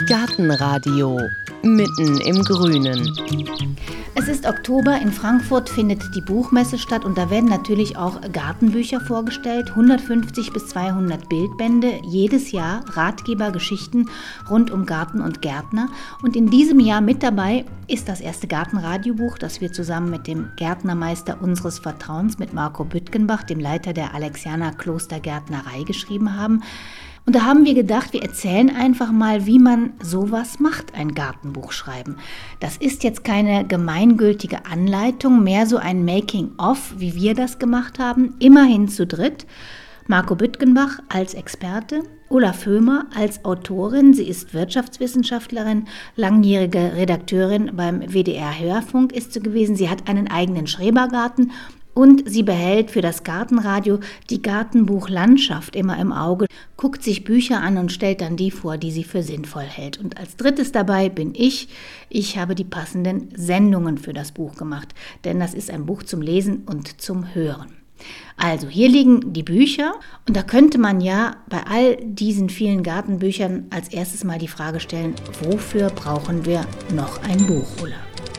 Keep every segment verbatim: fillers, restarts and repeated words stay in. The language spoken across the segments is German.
Gartenradio mitten im Grünen. Es ist Oktober, in Frankfurt findet die Buchmesse statt und da werden natürlich auch Gartenbücher vorgestellt, hundertfünfzig bis zweihundert Bildbände, jedes Jahr Ratgeber, Geschichten rund um Garten und Gärtner. Und in diesem Jahr mit dabei ist das erste Gartenradiobuch, das wir zusammen mit dem Gärtnermeister unseres Vertrauens, mit Marco Büttgenbach, dem Leiter der Alexianer Klostergärtnerei, geschrieben haben. Und da haben wir gedacht, wir erzählen einfach mal, wie man sowas macht, ein Gartenbuch schreiben. Das ist jetzt keine gemeingültige Anleitung, mehr so ein Making-of, wie wir das gemacht haben, immerhin zu dritt. Marco Büttgenbach als Experte, Ulla Föhmer als Autorin, sie ist Wirtschaftswissenschaftlerin, langjährige Redakteurin beim W D R Hörfunk ist sie gewesen, sie hat einen eigenen Schrebergarten. Und sie behält für das Gartenradio die Gartenbuchlandschaft immer im Auge, guckt sich Bücher an und stellt dann die vor, die sie für sinnvoll hält. Und als drittes dabei bin ich. Ich habe die passenden Sendungen für das Buch gemacht, denn das ist ein Buch zum Lesen und zum Hören. Also hier liegen die Bücher und da könnte man ja bei all diesen vielen Gartenbüchern als erstes mal die Frage stellen, wofür brauchen wir noch ein Buch, Ulla?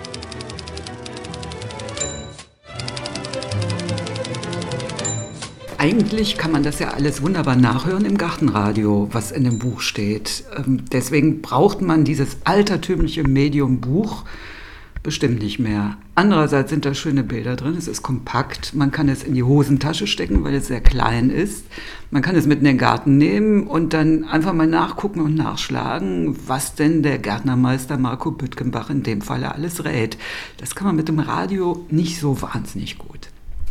Eigentlich kann man das ja alles wunderbar nachhören im Gartenradio, was in dem Buch steht. Deswegen braucht man dieses altertümliche Medium Buch bestimmt nicht mehr. Andererseits sind da schöne Bilder drin, es ist kompakt, man kann es in die Hosentasche stecken, weil es sehr klein ist. Man kann es mit in den Garten nehmen und dann einfach mal nachgucken und nachschlagen, was denn der Gärtnermeister Marco Büttgenbach in dem Falle alles rät. Das kann man mit dem Radio nicht so wahnsinnig gut.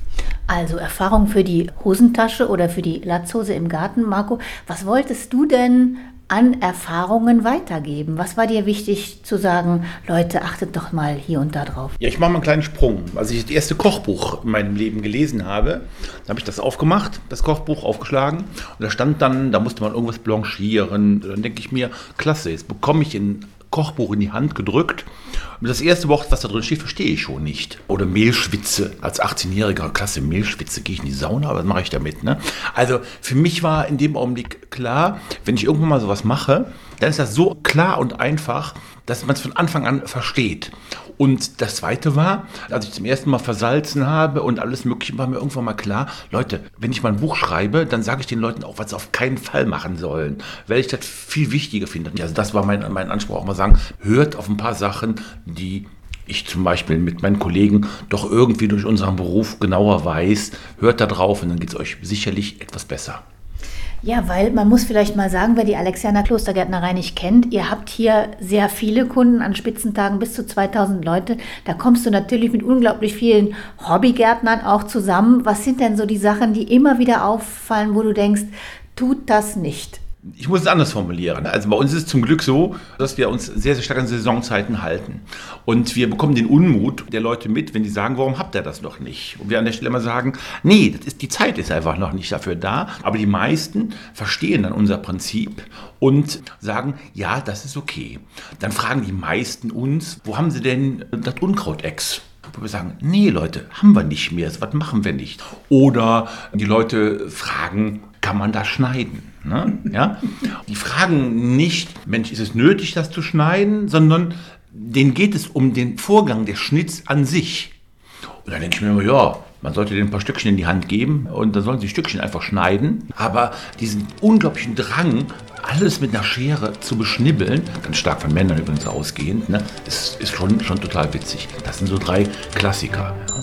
Also Erfahrung für die Hosentasche oder für die Latzhose im Garten. Marco, was wolltest du denn an Erfahrungen weitergeben? Was war dir wichtig zu sagen, Leute, achtet doch mal hier und da drauf? Ja, ich mache mal einen kleinen Sprung. Als ich das erste Kochbuch in meinem Leben gelesen habe, dann habe ich das aufgemacht, das Kochbuch aufgeschlagen. Und da stand dann, da musste man irgendwas blanchieren. Dann denke ich mir, klasse, jetzt bekomme ich ein Kochbuch in die Hand gedrückt. Und das erste Wort, was da drin steht, verstehe ich schon nicht. Oder Mehlschwitze. Als achtzehnjähriger, klasse, Mehlschwitze, gehe ich in die Sauna, was mache ich damit? Ne? Also für mich war in dem Augenblick klar, wenn ich irgendwann mal sowas mache, dann ist das so klar und einfach, dass man es von Anfang an versteht. Und das Zweite war, als ich zum ersten Mal versalzen habe und alles Mögliche, war mir irgendwann mal klar, Leute, wenn ich mal ein Buch schreibe, dann sage ich den Leuten auch, was sie auf keinen Fall machen sollen, weil ich das viel wichtiger finde. Also das war mein, mein Anspruch, auch mal sagen, hört auf ein paar Sachen, die ich zum Beispiel mit meinen Kollegen doch irgendwie durch unseren Beruf genauer weiß, hört da drauf und dann geht es euch sicherlich etwas besser. Ja, weil man muss vielleicht mal sagen, wer die Alexianer Klostergärtnerei nicht kennt, ihr habt hier sehr viele Kunden an Spitzentagen, bis zu zweitausend Leute. Da kommst du natürlich mit unglaublich vielen Hobbygärtnern auch zusammen. Was sind denn so die Sachen, die immer wieder auffallen, wo du denkst, tut das nicht? Ich muss es anders formulieren. Also bei uns ist es zum Glück so, dass wir uns sehr, sehr stark an Saisonzeiten halten. Und wir bekommen den Unmut der Leute mit, wenn die sagen, warum habt ihr das noch nicht? Und wir an der Stelle immer sagen, nee, das ist, die Zeit ist einfach noch nicht dafür da. Aber die meisten verstehen dann unser Prinzip und sagen, ja, das ist okay. Dann fragen die meisten uns, wo haben sie denn das Unkrautex? Wo wir sagen, nee Leute, haben wir nicht mehr, was machen wir nicht? Oder die Leute fragen, kann man das schneiden? Ne? Ja? Die fragen nicht, Mensch, ist es nötig, das zu schneiden, sondern denen geht es um den Vorgang des Schnitts an sich. Und dann denke ich mir immer, ja, man sollte denen ein paar Stückchen in die Hand geben und dann sollen sie Stückchen einfach schneiden. Aber diesen unglaublichen Drang, alles mit einer Schere zu beschnibbeln, ganz stark von Männern übrigens ausgehend, ne, ist, ist schon, schon total witzig. Das sind so drei Klassiker. Ja.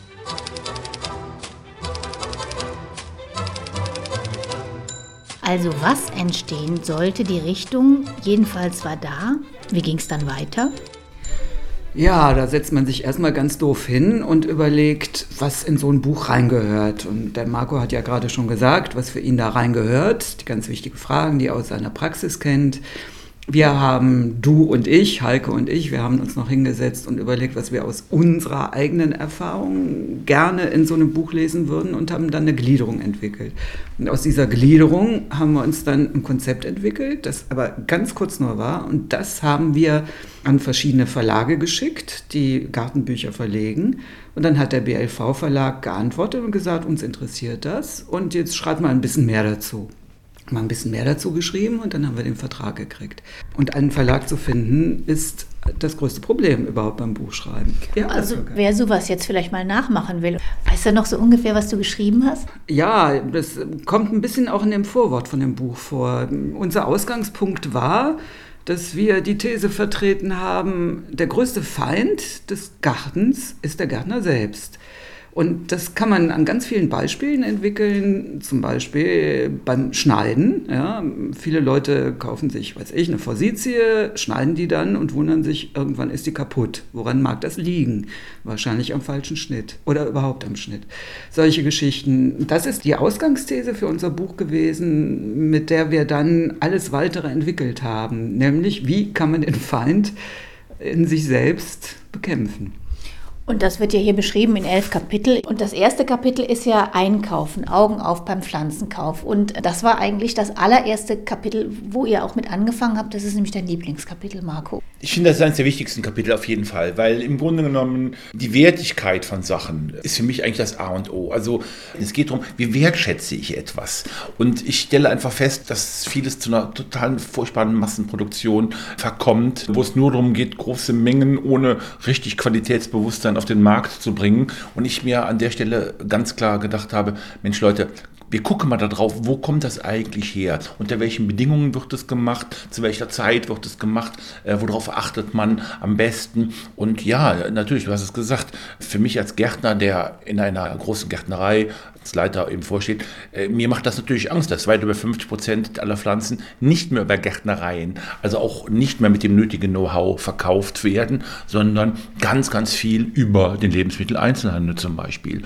Also was entstehen sollte, die Richtung jedenfalls war da. Wie ging es dann weiter? Ja, da setzt man sich erstmal ganz doof hin und überlegt, was in so ein Buch reingehört. Und der Marco hat ja gerade schon gesagt, was für ihn da reingehört. Die ganz wichtigen Fragen, die er aus seiner Praxis kennt. Wir haben, du und ich, Heike und ich, wir haben uns noch hingesetzt und überlegt, was wir aus unserer eigenen Erfahrung gerne in so einem Buch lesen würden und haben dann eine Gliederung entwickelt. Und aus dieser Gliederung haben wir uns dann ein Konzept entwickelt, das aber ganz kurz nur war. Und das haben wir an verschiedene Verlage geschickt, die Gartenbücher verlegen. Und dann hat der B L V-Verlag geantwortet und gesagt, uns interessiert das und jetzt schreibt mal ein bisschen mehr dazu. mal ein bisschen mehr dazu geschrieben und dann haben wir den Vertrag gekriegt. Und einen Verlag zu finden, ist das größte Problem überhaupt beim Buchschreiben. Ja, also wer sowas jetzt vielleicht mal nachmachen will, weißt du noch so ungefähr, was du geschrieben hast? Ja, das kommt ein bisschen auch in dem Vorwort von dem Buch vor. Unser Ausgangspunkt war, dass wir die These vertreten haben, der größte Feind des Gartens ist der Gärtner selbst. Und das kann man an ganz vielen Beispielen entwickeln, zum Beispiel beim Schneiden. Ja, viele Leute kaufen sich, weiß ich, eine Forsythie, schneiden die dann und wundern sich, irgendwann ist die kaputt. Woran mag das liegen? Wahrscheinlich am falschen Schnitt oder überhaupt am Schnitt. Solche Geschichten. Das ist die Ausgangsthese für unser Buch gewesen, mit der wir dann alles Weitere entwickelt haben. Nämlich, wie kann man den Feind in sich selbst bekämpfen? Und das wird ja hier beschrieben in elf Kapitel. Und das erste Kapitel ist ja Einkaufen, Augen auf beim Pflanzenkauf. Und das war eigentlich das allererste Kapitel, wo ihr auch mit angefangen habt. Das ist nämlich dein Lieblingskapitel, Marco. Ich finde, das ist eines der wichtigsten Kapitel auf jeden Fall, weil im Grunde genommen die Wertigkeit von Sachen ist für mich eigentlich das A und O. Also es geht darum, wie wertschätze ich etwas? Und ich stelle einfach fest, dass vieles zu einer totalen furchtbaren Massenproduktion verkommt, wo es nur darum geht, große Mengen ohne richtig Qualitätsbewusstsein auf den Markt zu bringen. Und ich mir an der Stelle ganz klar gedacht habe, Mensch Leute, wir gucken mal da drauf, wo kommt das eigentlich her? Unter welchen Bedingungen wird es gemacht? Zu welcher Zeit wird es gemacht? Äh, worauf achtet man am besten? Und ja, natürlich, du hast es gesagt, für mich als Gärtner, der in einer großen Gärtnerei als Leiter eben vorsteht, äh, mir macht das natürlich Angst, dass weit über fünfzig Prozent aller Pflanzen nicht mehr über Gärtnereien, also auch nicht mehr mit dem nötigen Know-how verkauft werden, sondern ganz, ganz viel über den Lebensmitteleinzelhandel zum Beispiel.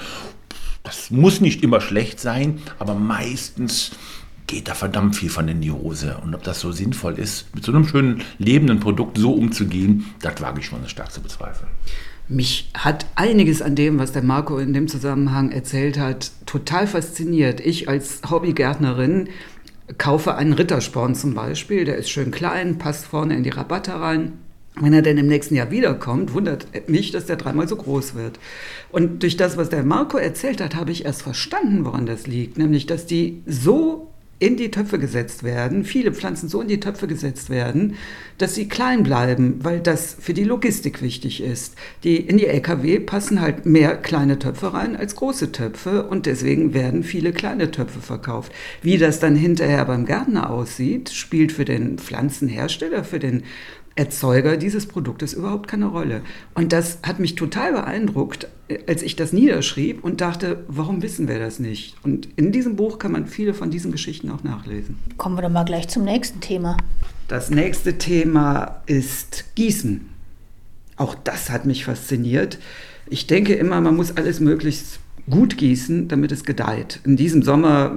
Das muss nicht immer schlecht sein, aber meistens geht da verdammt viel von in die Hose. Und ob das so sinnvoll ist, mit so einem schönen, lebenden Produkt so umzugehen, das wage ich schon stark zu bezweifeln. Mich hat einiges an dem, was der Marco in dem Zusammenhang erzählt hat, total fasziniert. Ich als Hobbygärtnerin kaufe einen Rittersporn zum Beispiel, der ist schön klein, passt vorne in die Rabatte rein. Wenn er denn im nächsten Jahr wiederkommt, wundert mich, dass der dreimal so groß wird. Und durch das, was der Marco erzählt hat, habe ich erst verstanden, woran das liegt. Nämlich, dass die so in die Töpfe gesetzt werden, viele Pflanzen so in die Töpfe gesetzt werden, dass sie klein bleiben, weil das für die Logistik wichtig ist. Die, in die L K W passen halt mehr kleine Töpfe rein als große Töpfe und deswegen werden viele kleine Töpfe verkauft. Wie das dann hinterher beim Gärtner aussieht, spielt für den Pflanzenhersteller, für den Erzeuger dieses Produktes überhaupt keine Rolle. Und das hat mich total beeindruckt, als ich das niederschrieb und dachte, warum wissen wir das nicht? Und in diesem Buch kann man viele von diesen Geschichten auch nachlesen. Kommen wir doch mal gleich zum nächsten Thema. Das nächste Thema ist Gießen. Auch das hat mich fasziniert. Ich denke immer, man muss alles möglichst gut gießen, damit es gedeiht. In diesem Sommer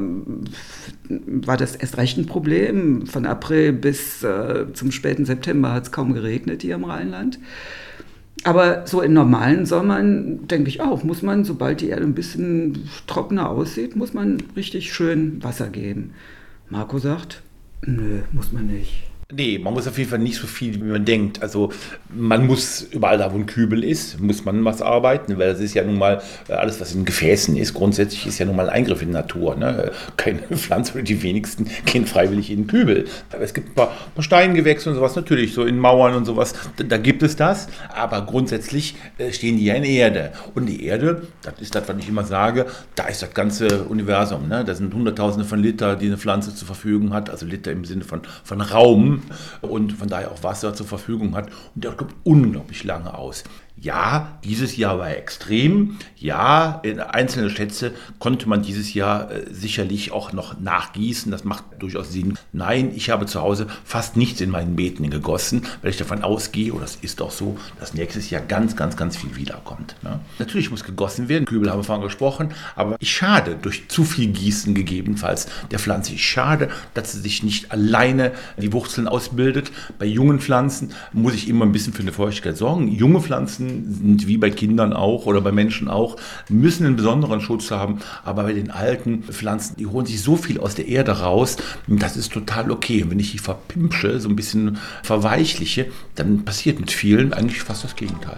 war das erst recht ein Problem. Von April bis äh, zum späten September hat es kaum geregnet hier im Rheinland. Aber so in normalen Sommern, denke ich auch, muss man, sobald die Erde ein bisschen trockener aussieht, muss man richtig schön Wasser geben. Marco sagt, nö, muss man nicht. Nee, man muss auf jeden Fall nicht so viel, wie man denkt. Also man muss überall da, wo ein Kübel ist, muss man was arbeiten, weil das ist ja nun mal, alles was in Gefäßen ist, grundsätzlich ist ja nun mal ein Eingriff in die Natur. Ne? Keine Pflanze oder die wenigsten gehen freiwillig in den Kübel. Aber es gibt ein paar, paar Steingewächse und sowas, natürlich, so in Mauern und sowas, da, da gibt es das. Aber grundsätzlich äh, stehen die ja in Erde. Und die Erde, das ist das, was ich immer sage, da ist das ganze Universum. Ne? Da sind Hunderttausende von Liter, die eine Pflanze zur Verfügung hat, also Liter im Sinne von, von Raum. Und von daher auch Wasser zur Verfügung hat. Und der kommt unglaublich lange aus. Ja, dieses Jahr war extrem. Ja, in einzelne Schätze konnte man dieses Jahr äh, sicherlich auch noch nachgießen. Das macht durchaus Sinn. Nein, ich habe zu Hause fast nichts in meinen Beeten gegossen, weil ich davon ausgehe, und das ist auch so, dass nächstes Jahr ganz, ganz, ganz viel wiederkommt. Ne? Natürlich muss gegossen werden. Kübel haben wir vorhin gesprochen. Aber ich schade durch zu viel Gießen gegebenenfalls der Pflanze. Ich schade, dass sie sich nicht alleine die Wurzeln ausbildet. Bei jungen Pflanzen muss ich immer ein bisschen für eine Feuchtigkeit sorgen. Junge Pflanzen sind wie bei Kindern auch oder bei Menschen auch, müssen einen besonderen Schutz haben, aber bei den alten Pflanzen, die holen sich so viel aus der Erde raus, das ist total okay. Und wenn ich die verpimpsche, so ein bisschen verweichliche, dann passiert mit vielen eigentlich fast das Gegenteil.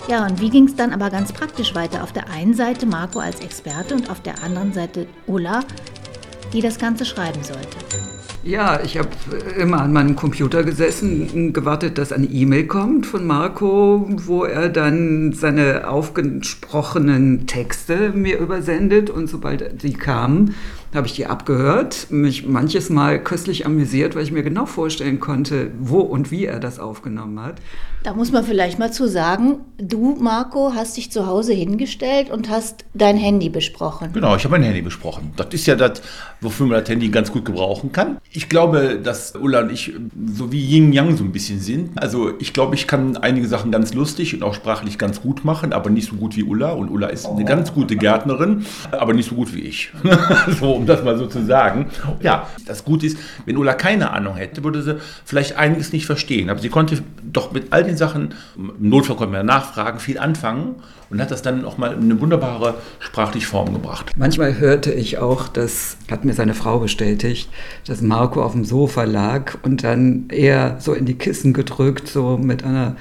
Ja, und wie ging es dann aber ganz praktisch weiter? Auf der einen Seite Marco als Experte und auf der anderen Seite Ulla, die das Ganze schreiben sollte. Ja, ich habe immer an meinem Computer gesessen und gewartet, dass eine E-Mail kommt von Marco, wo er dann seine aufgesprochenen Texte mir übersendet. Und sobald die kamen, habe ich die abgehört, mich manches Mal köstlich amüsiert, weil ich mir genau vorstellen konnte, wo und wie er das aufgenommen hat. Da muss man vielleicht mal zu sagen, du, Marco, hast dich zu Hause hingestellt und hast dein Handy besprochen. Genau, ich habe mein Handy besprochen. Das ist ja das, wofür man das Handy ganz gut gebrauchen kann. Ich glaube, dass Ulla und ich so wie Yin-Yang so ein bisschen sind. Also ich glaube, ich kann einige Sachen ganz lustig und auch sprachlich ganz gut machen, aber nicht so gut wie Ulla. Und Ulla ist eine ganz gute Gärtnerin, aber nicht so gut wie ich. So, um das mal so zu sagen. Ja, das Gute ist, wenn Ulla keine Ahnung hätte, würde sie vielleicht einiges nicht verstehen. Aber sie konnte doch mit all den Sachen, im Notfall konnte man ja nachfragen, viel anfangen und hat das dann auch mal in eine wunderbare sprachliche Form gebracht. Manchmal hörte ich auch, das hat mir seine Frau bestätigt, dass Marco auf dem Sofa lag und dann eher so in die Kissen gedrückt, so mit einer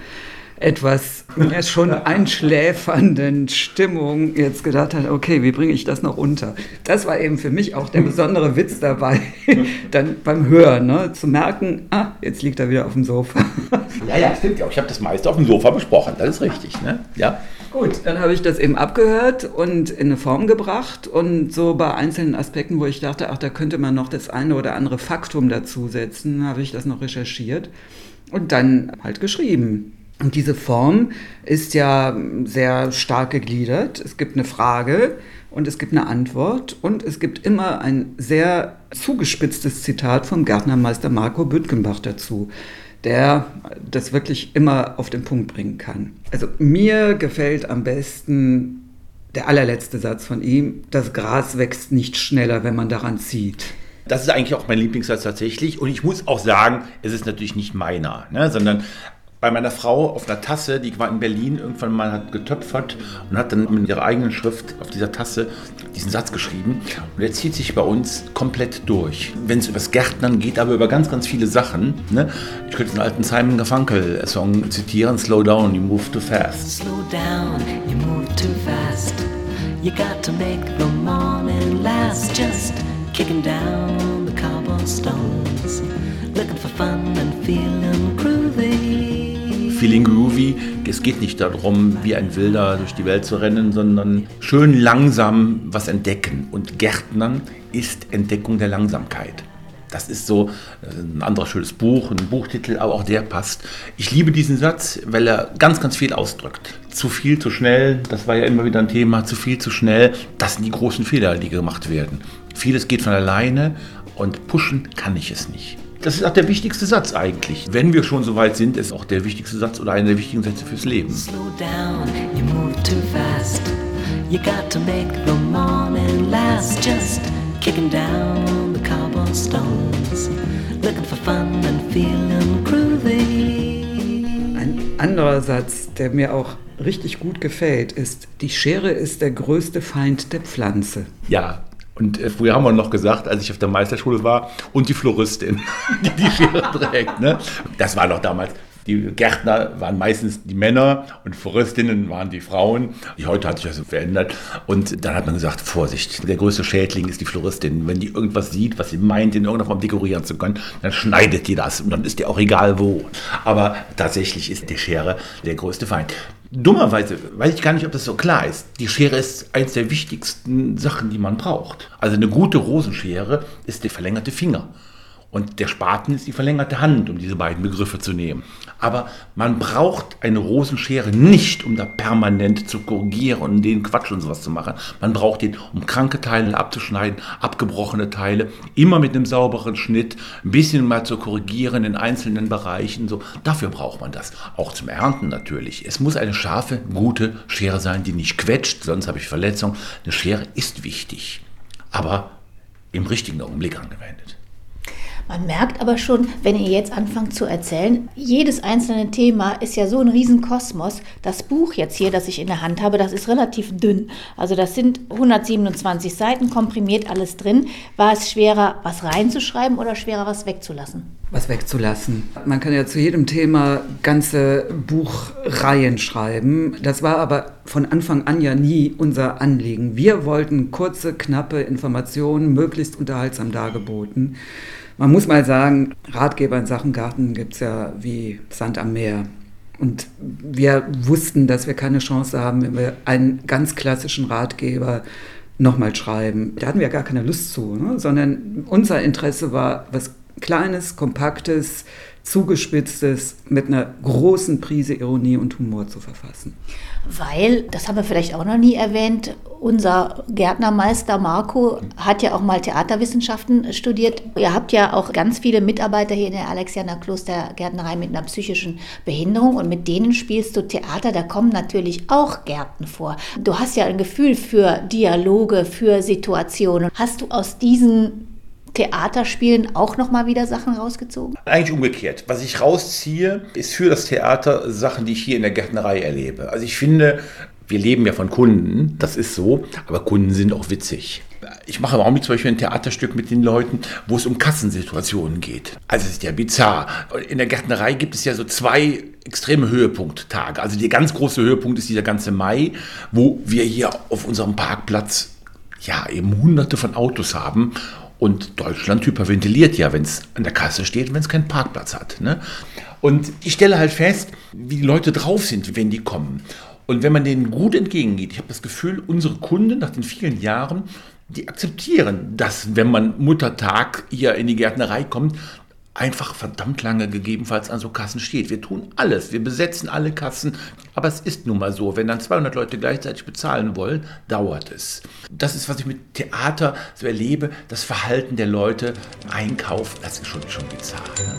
etwas ja, schon einschläfernden Stimmung jetzt gedacht hat, okay, wie bringe ich das noch unter? Das war eben für mich auch der besondere Witz dabei, dann beim Hören, ne, zu merken, ah, jetzt liegt er wieder auf dem Sofa. Ja, ja, stimmt ja. Ich habe das meiste auf dem Sofa besprochen, das ist richtig, ne? Ja. Gut, dann habe ich das eben abgehört und in eine Form gebracht und so bei einzelnen Aspekten, wo ich dachte, ach, da könnte man noch das eine oder andere Faktum dazusetzen, habe ich das noch recherchiert und dann halt geschrieben. Und diese Form ist ja sehr stark gegliedert. Es gibt eine Frage und es gibt eine Antwort und es gibt immer ein sehr zugespitztes Zitat vom Gärtnermeister Marco Büttgenbach dazu, der das wirklich immer auf den Punkt bringen kann. Also mir gefällt am besten der allerletzte Satz von ihm: Das Gras wächst nicht schneller, wenn man daran zieht. Das ist eigentlich auch mein Lieblingssatz tatsächlich. Und ich muss auch sagen, es ist natürlich nicht meiner, ne, sondern bei meiner Frau auf einer Tasse, die war in Berlin, irgendwann mal hat getöpfert und hat dann mit ihrer eigenen Schrift auf dieser Tasse diesen Satz geschrieben. Und der zieht sich bei uns komplett durch. Wenn es über das Gärtnern geht, aber über ganz, ganz viele Sachen. Ne? Ich könnte einen alten Simon Garfunkel-Song zitieren: Slow down, you move too fast. Slow down, you move too fast. You got to make the morning last. Just kicking down the cobblestones. Looking for fun and feeling groovy. Feeling groovy. Es geht nicht darum, wie ein Wilder durch die Welt zu rennen, sondern schön langsam was entdecken. Und Gärtnern ist Entdeckung der Langsamkeit. Das ist so ein anderes schönes Buch, ein Buchtitel, aber auch der passt. Ich liebe diesen Satz, weil er ganz, ganz viel ausdrückt. Zu viel, zu schnell, das war ja immer wieder ein Thema, zu viel, zu schnell, das sind die großen Fehler, die gemacht werden. Vieles geht von alleine und pushen kann ich es nicht. Das ist auch der wichtigste Satz eigentlich. Wenn wir schon so weit sind, ist auch der wichtigste Satz oder einer der wichtigen Sätze fürs Leben. Slow down, you move too fast. You got to make the morning last. Just kicking down the cobblestones. Looking for fun and feeling groovy. Ein anderer Satz, der mir auch richtig gut gefällt, ist: Die Schere ist der größte Feind der Pflanze. Ja. Und äh, früher haben wir noch gesagt, als ich auf der Meisterschule war, und die Floristin, die die Schere trägt. Ne? Das war noch damals. Die Gärtner waren meistens die Männer und Floristinnen waren die Frauen. Heute hat sich das verändert. Und dann hat man gesagt, Vorsicht, der größte Schädling ist die Floristin. Wenn die irgendwas sieht, was sie meint, in irgendeiner Form dekorieren zu können, dann schneidet die das. Und dann ist dir auch egal wo. Aber tatsächlich ist die Schere der größte Feind. Dummerweise weiß ich gar nicht, ob das so klar ist. Die Schere ist eins der wichtigsten Sachen, die man braucht. Also eine gute Rosenschere ist der verlängerte Finger. Und der Spaten ist die verlängerte Hand, um diese beiden Begriffe zu nehmen. Aber man braucht eine Rosenschere nicht, um da permanent zu korrigieren und den Quatsch und sowas zu machen. Man braucht den, um kranke Teile abzuschneiden, abgebrochene Teile, immer mit einem sauberen Schnitt, ein bisschen mal zu korrigieren in einzelnen Bereichen. So. Dafür braucht man das. Auch zum Ernten natürlich. Es muss eine scharfe, gute Schere sein, die nicht quetscht, sonst habe ich Verletzung. Eine Schere ist wichtig, aber im richtigen Augenblick angewendet. Man merkt aber schon, wenn ihr jetzt anfangt zu erzählen, jedes einzelne Thema ist ja so ein Riesenkosmos. Das Buch jetzt hier, das ich in der Hand habe, das ist relativ dünn. Also das sind hundertsiebenundzwanzig Seiten, komprimiert alles drin. War es schwerer, was reinzuschreiben oder schwerer, was wegzulassen? Was wegzulassen. Man kann ja zu jedem Thema ganze Buchreihen schreiben. Das war aber von Anfang an ja nie unser Anliegen. Wir wollten kurze, knappe Informationen, möglichst unterhaltsam dargeboten. Man muss mal sagen, Ratgeber in Sachen Garten gibt es ja wie Sand am Meer. Und wir wussten, dass wir keine Chance haben, wenn wir einen ganz klassischen Ratgeber nochmal schreiben. Da hatten wir gar keine Lust zu, ne? Sondern unser Interesse war, was Kleines, Kompaktes, Zugespitztes mit einer großen Prise Ironie und Humor zu verfassen. Weil, das haben wir vielleicht auch noch nie erwähnt, unser Gärtnermeister Marco hat ja auch mal Theaterwissenschaften studiert. Ihr habt ja auch ganz viele Mitarbeiter hier in der Alexianer-Kloster-Gärtnerei mit einer psychischen Behinderung und mit denen spielst du Theater, da kommen natürlich auch Gärten vor. Du hast ja ein Gefühl für Dialoge, für Situationen. Hast du aus diesen Theaterspielen auch nochmal wieder Sachen rausgezogen? Eigentlich umgekehrt. Was ich rausziehe, ist für das Theater Sachen, die ich hier in der Gärtnerei erlebe. Also ich finde, wir leben ja von Kunden, das ist so, aber Kunden sind auch witzig. Ich mache im Augenblick zum Beispiel ein Theaterstück mit den Leuten, wo es um Kassensituationen geht. Also es ist ja bizarr. In der Gärtnerei gibt es ja so zwei extreme Höhepunkttage. Also der ganz große Höhepunkt ist dieser ganze Mai, wo wir hier auf unserem Parkplatz ja eben hunderte von Autos haben. Und Deutschland hyperventiliert ja, wenn es an der Kasse steht, wenn es keinen Parkplatz hat. Ne? Und ich stelle halt fest, wie die Leute drauf sind, wenn die kommen. Und wenn man denen gut entgegengeht, ich habe das Gefühl, unsere Kunden nach den vielen Jahren, die akzeptieren, dass, wenn man Muttertag hier in die Gärtnerei kommt, einfach verdammt lange gegebenenfalls an so Kassen steht. Wir tun alles, wir besetzen alle Kassen, aber es ist nun mal so, wenn dann zweihundert Leute gleichzeitig bezahlen wollen, dauert es. Das ist, was ich mit Theater so erlebe, das Verhalten der Leute, Einkauf, das ist schon, schon bizarr. Ne?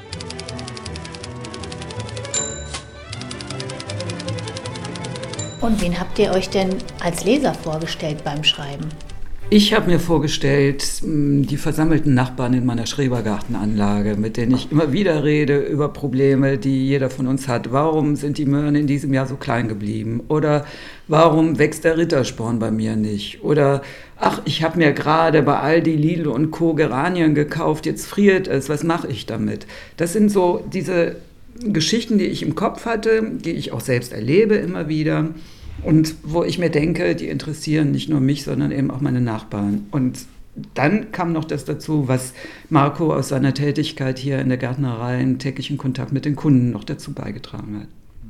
Und wen habt ihr euch denn als Leser vorgestellt beim Schreiben? Ich habe mir vorgestellt, die versammelten Nachbarn in meiner Schrebergartenanlage, mit denen ich immer wieder rede über Probleme, die jeder von uns hat. Warum sind die Möhren in diesem Jahr so klein geblieben? Oder warum wächst der Rittersporn bei mir nicht? Oder ach, ich habe mir gerade bei Aldi, Lidl und Co. Geranien gekauft, jetzt friert es, was mache ich damit? Das sind so diese Geschichten, die ich im Kopf hatte, die ich auch selbst erlebe immer wieder. Und wo ich mir denke, die interessieren nicht nur mich, sondern eben auch meine Nachbarn. Und dann kam noch das dazu, was Marco aus seiner Tätigkeit hier in der Gärtnerei im täglichen Kontakt mit den Kunden noch dazu beigetragen hat.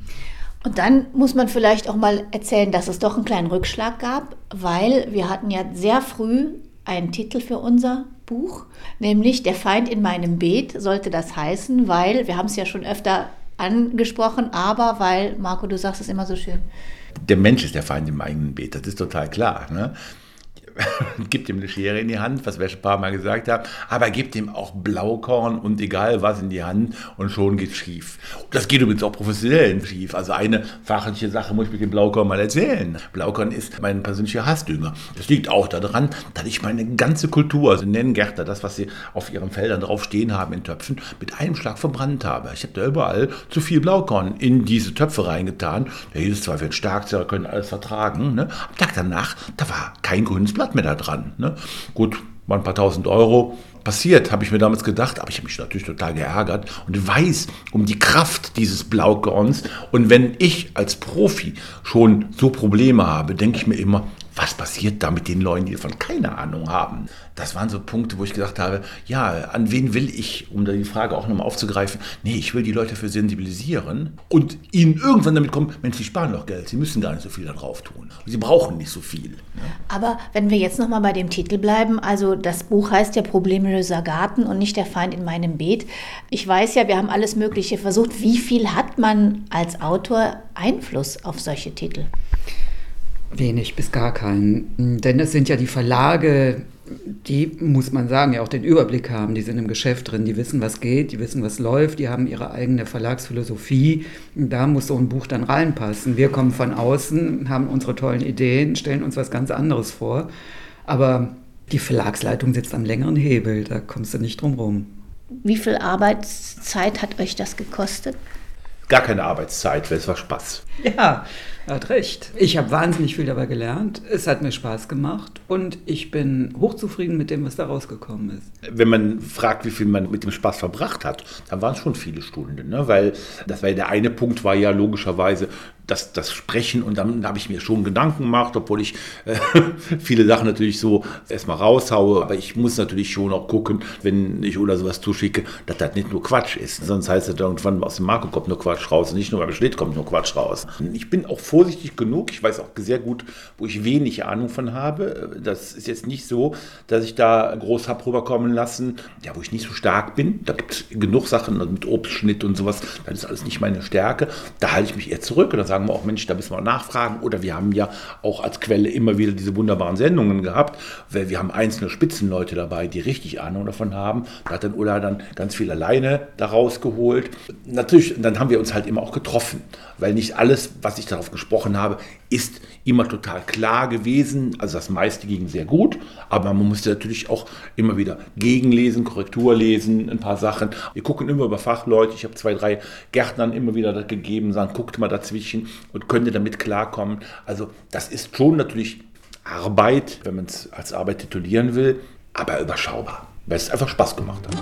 Und dann muss man vielleicht auch mal erzählen, dass es doch einen kleinen Rückschlag gab, weil wir hatten ja sehr früh einen Titel für unser Buch, nämlich Der Feind in meinem Beet sollte das heißen, weil, wir haben es ja schon öfter angesprochen, aber weil, Marco, du sagst es immer so schön, der Mensch ist der Feind im eigenen Beet, das ist total klar. Ne? Gibt ihm eine Schere in die Hand, was wir schon ein paar Mal gesagt haben, aber gibt ihm auch Blaukorn und egal was in die Hand und schon geht's schief. Und das geht übrigens auch professionell schief. Also eine fachliche Sache muss ich mit dem Blaukorn mal erzählen. Blaukorn ist mein persönlicher Hassdünger. Das liegt auch daran, dass ich meine ganze Kultur, also nennen Gärtner das, was sie auf ihren Feldern drauf stehen haben in Töpfen, mit einem Schlag verbrannt habe. Ich habe da überall zu viel Blaukorn in diese Töpfe reingetan. Der hieß zwar, wird stark, sie können alles vertragen. Ne? Am Tag danach, da war kein grünes Blatt mehr da dran. Ne? Gut, waren ein paar tausend Euro. Passiert, habe ich mir damals gedacht, aber ich habe mich natürlich total geärgert und weiß um die Kraft dieses Blaukorns. Und wenn ich als Profi schon so Probleme habe, denke ich mir immer, was passiert da mit den Leuten, die davon keine Ahnung haben? Das waren so Punkte, wo ich gesagt habe, ja, an wen will ich, um da die Frage auch nochmal aufzugreifen, nee, ich will die Leute dafür sensibilisieren und ihnen irgendwann damit kommen, Mensch, sie sparen doch Geld, sie müssen gar nicht so viel da drauf tun. Sie brauchen nicht so viel. Ja. Aber wenn wir jetzt nochmal bei dem Titel bleiben, also das Buch heißt ja Problemlöser Garten und nicht Der Feind in meinem Beet. Ich weiß ja, wir haben alles Mögliche versucht. Wie viel hat man als Autor Einfluss auf solche Titel? Wenig bis gar keinen. Denn es sind ja die Verlage, die, muss man sagen, ja auch den Überblick haben. Die sind im Geschäft drin, die wissen, was geht, die wissen, was läuft, die haben ihre eigene Verlagsphilosophie. Da muss so ein Buch dann reinpassen. Wir kommen von außen, haben unsere tollen Ideen, stellen uns was ganz anderes vor. Aber die Verlagsleitung sitzt am längeren Hebel, da kommst du nicht drum rum. Wie viel Arbeitszeit hat euch das gekostet? Gar keine Arbeitszeit, weil es war Spaß. Ja, er hat recht. Ich habe wahnsinnig viel dabei gelernt. Es hat mir Spaß gemacht und ich bin hochzufrieden mit dem, was da rausgekommen ist. Wenn man fragt, wie viel man mit dem Spaß verbracht hat, dann waren es schon viele Stunden, ne? Weil das war ja der eine Punkt, war ja logischerweise das, das Sprechen, und dann habe ich mir schon Gedanken gemacht, obwohl ich äh, viele Sachen natürlich so erstmal raushaue, aber ich muss natürlich schon auch gucken, wenn ich oder sowas zuschicke, dass das nicht nur Quatsch ist, sonst heißt es irgendwann, aus dem Marco kommt nur Quatsch raus, und nicht nur beim Schnitt kommt nur Quatsch raus. Ich bin auch vorsichtig genug, ich weiß auch sehr gut, wo ich wenig Ahnung von habe. Das ist jetzt nicht so, dass ich da groß habe rüberkommen lassen, ja, wo ich nicht so stark bin. Da gibt es genug Sachen mit Obstschnitt und sowas, das ist alles nicht meine Stärke. Da halte ich mich eher zurück und dann sagen wir auch, Mensch, da müssen wir nachfragen. Oder wir haben ja auch als Quelle immer wieder diese wunderbaren Sendungen gehabt, weil wir haben einzelne Spitzenleute dabei, die richtig Ahnung davon haben. Da hat dann Ulla dann ganz viel alleine daraus geholt. Natürlich, dann haben wir uns halt immer auch getroffen, weil nicht alles, was ich darauf gesprochen habe, ist immer total klar gewesen. Also das meiste ging sehr gut, aber man musste natürlich auch immer wieder gegenlesen, Korrektur lesen, ein paar Sachen. Wir gucken immer über Fachleute. Ich habe zwei, drei Gärtnern immer wieder das gegeben, sagen, guckt mal dazwischen und könnt ihr damit klarkommen. Also das ist schon natürlich Arbeit, wenn man es als Arbeit titulieren will, aber überschaubar, weil es einfach Spaß gemacht hat.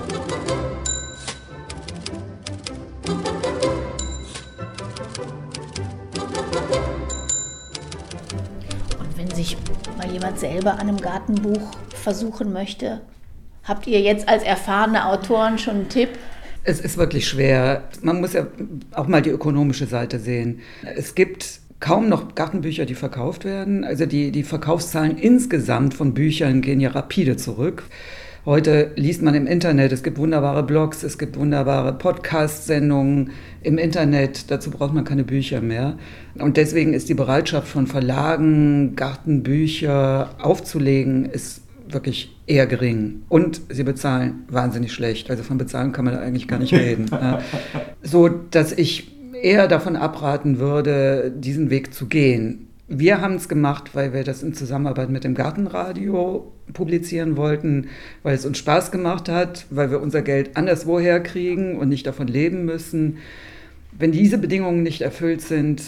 Sich mal jemand selber an einem Gartenbuch versuchen möchte, habt ihr jetzt als erfahrene Autoren schon einen Tipp? Es ist wirklich schwer. Man muss ja auch mal die ökonomische Seite sehen. Es gibt kaum noch Gartenbücher, die verkauft werden. Also die, die Verkaufszahlen insgesamt von Büchern gehen ja rapide zurück. Heute liest man im Internet, es gibt wunderbare Blogs, es gibt wunderbare Podcast-Sendungen im Internet, dazu braucht man keine Bücher mehr. Und deswegen ist die Bereitschaft von Verlagen, Gartenbücher aufzulegen, ist wirklich eher gering. Und sie bezahlen wahnsinnig schlecht, also von bezahlen kann man da eigentlich gar nicht reden. Ja. So, dass ich eher davon abraten würde, diesen Weg zu gehen. Wir haben es gemacht, weil wir das in Zusammenarbeit mit dem Gartenradio publizieren wollten, weil es uns Spaß gemacht hat, weil wir unser Geld anderswo herkriegen und nicht davon leben müssen. Wenn diese Bedingungen nicht erfüllt sind,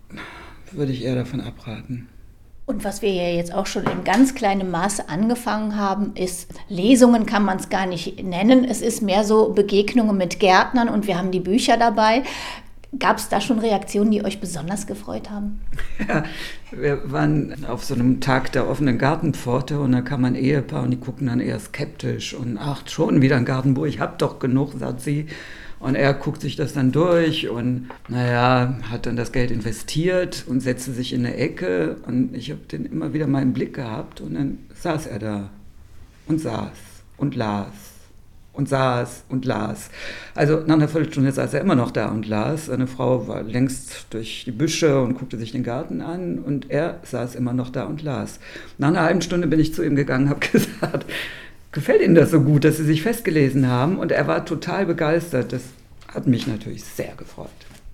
würde ich eher davon abraten. Und was wir ja jetzt auch schon in ganz kleinem Maße angefangen haben, ist, Lesungen kann man es gar nicht nennen. Es ist mehr so Begegnungen mit Gärtnern und wir haben die Bücher dabei. Gab es da schon Reaktionen, die euch besonders gefreut haben? Ja, wir waren auf so einem Tag der offenen Gartenpforte und da kam ein Ehepaar und die gucken dann eher skeptisch und ach, schon wieder ein Gartenbuch, ich hab doch genug, sagt sie. Und er guckt sich das dann durch und naja, hat dann das Geld investiert und setzte sich in eine Ecke und ich habe den immer wieder mal im Blick gehabt und dann saß er da und saß und las. Und saß und las. Also nach einer Viertelstunde saß er immer noch da und las. Seine Frau war längst durch die Büsche und guckte sich den Garten an und er saß immer noch da und las. Nach einer halben Stunde bin ich zu ihm gegangen, habe gesagt, gefällt Ihnen das so gut, dass Sie sich festgelesen haben? Und er war total begeistert. Das hat mich natürlich sehr gefreut.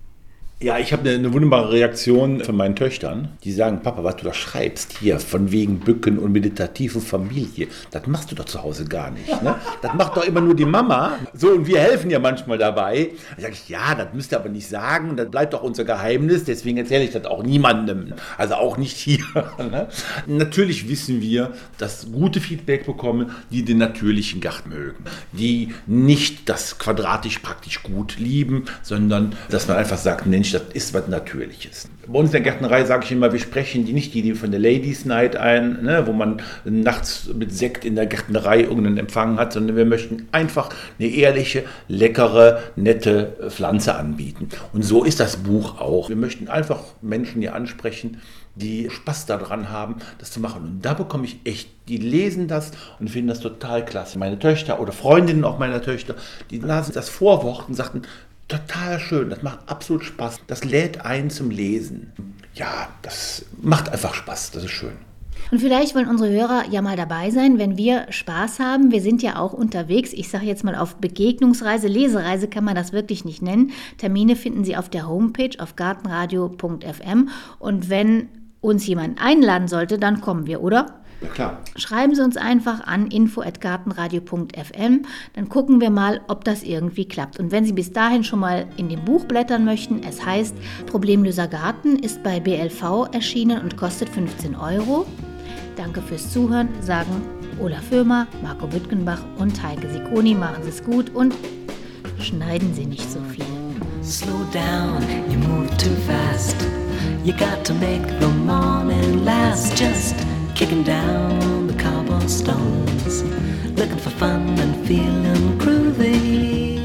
Ja, ich habe eine, eine wunderbare Reaktion von meinen Töchtern, die sagen, Papa, was du da schreibst hier, von wegen Bücken und meditativen Familie, das machst du doch zu Hause gar nicht. Ne? Das macht doch immer nur die Mama. So, und wir helfen ja manchmal dabei. Da sage ich, ja, das müsst ihr aber nicht sagen, das bleibt doch unser Geheimnis, deswegen erzähle ich das auch niemandem, also auch nicht hier. Ne? Natürlich wissen wir, dass gute Feedback bekommen, die den natürlichen Garten mögen, die nicht das quadratisch praktisch gut lieben, sondern dass man einfach sagt, Mensch, das ist was Natürliches. Bei uns in der Gärtnerei sage ich immer, wir sprechen die nicht die von der Ladies Night ein, ne, wo man nachts mit Sekt in der Gärtnerei irgendeinen Empfang hat, sondern wir möchten einfach eine ehrliche, leckere, nette Pflanze anbieten. Und so ist das Buch auch. Wir möchten einfach Menschen hier ansprechen, die Spaß daran haben, das zu machen. Und da bekomme ich echt, die lesen das und finden das total klasse. Meine Töchter oder Freundinnen auch meiner Töchter, die lasen das Vorwort und sagten, total schön, das macht absolut Spaß. Das lädt ein zum Lesen. Ja, das macht einfach Spaß, das ist schön. Und vielleicht wollen unsere Hörer ja mal dabei sein, wenn wir Spaß haben. Wir sind ja auch unterwegs, ich sage jetzt mal auf Begegnungsreise, Lesereise kann man das wirklich nicht nennen. Termine finden Sie auf der Homepage auf gartenradio punkt f m und wenn uns jemand einladen sollte, dann kommen wir, oder? Ja, klar. Schreiben Sie uns einfach an info at gartenradio punkt f m, dann gucken wir mal, ob das irgendwie klappt. Und wenn Sie bis dahin schon mal in dem Buch blättern möchten, es heißt Problemloser Garten, ist bei B L V erschienen und kostet fünfzehn Euro. Danke fürs Zuhören, sagen Olaf Föhmer, Marco Büttgenbach und Heike Sikoni. Machen Sie es gut und schneiden Sie nicht so viel. Slow down, you move too fast. You got to make the morning last. Just kicking down the cobblestones, looking for fun and feeling groovy.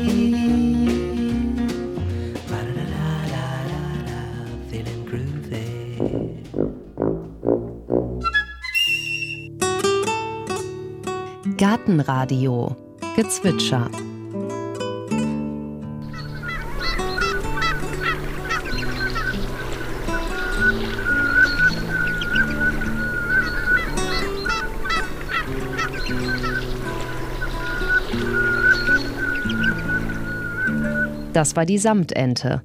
Ba-da-da-da-da-da, feeling groovy. Gartenradio Gezwitscher. Das war die Samtente.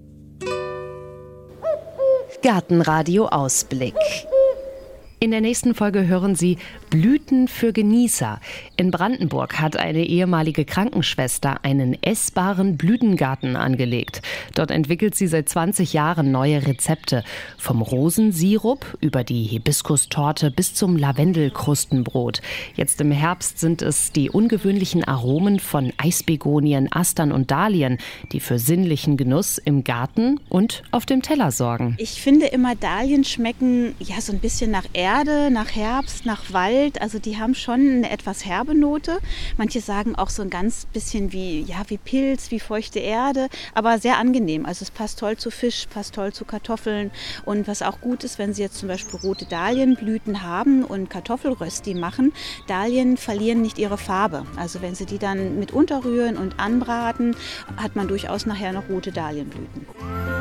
Gartenradio Ausblick. In der nächsten Folge hören Sie Blüten für Genießer. In Brandenburg hat eine ehemalige Krankenschwester einen essbaren Blütengarten angelegt. Dort entwickelt sie seit zwanzig Jahren neue Rezepte. Vom Rosensirup über die Hibiskustorte bis zum Lavendelkrustenbrot. Jetzt im Herbst sind es die ungewöhnlichen Aromen von Eisbegonien, Astern und Dahlien, die für sinnlichen Genuss im Garten und auf dem Teller sorgen. Ich finde immer, Dahlien schmecken ja so ein bisschen nach Erde, nach Herbst, nach Wald. Also die haben schon eine etwas herbe Note. Manche sagen auch so ein ganz bisschen wie, ja, wie Pilz, wie feuchte Erde, aber sehr angenehm. Also es passt toll zu Fisch, passt toll zu Kartoffeln. Und was auch gut ist, wenn Sie jetzt zum Beispiel rote Dahlienblüten haben und Kartoffelrösti machen, Dahlien verlieren nicht ihre Farbe. Also wenn Sie die dann mit unterrühren und anbraten, hat man durchaus nachher noch rote Dahlienblüten.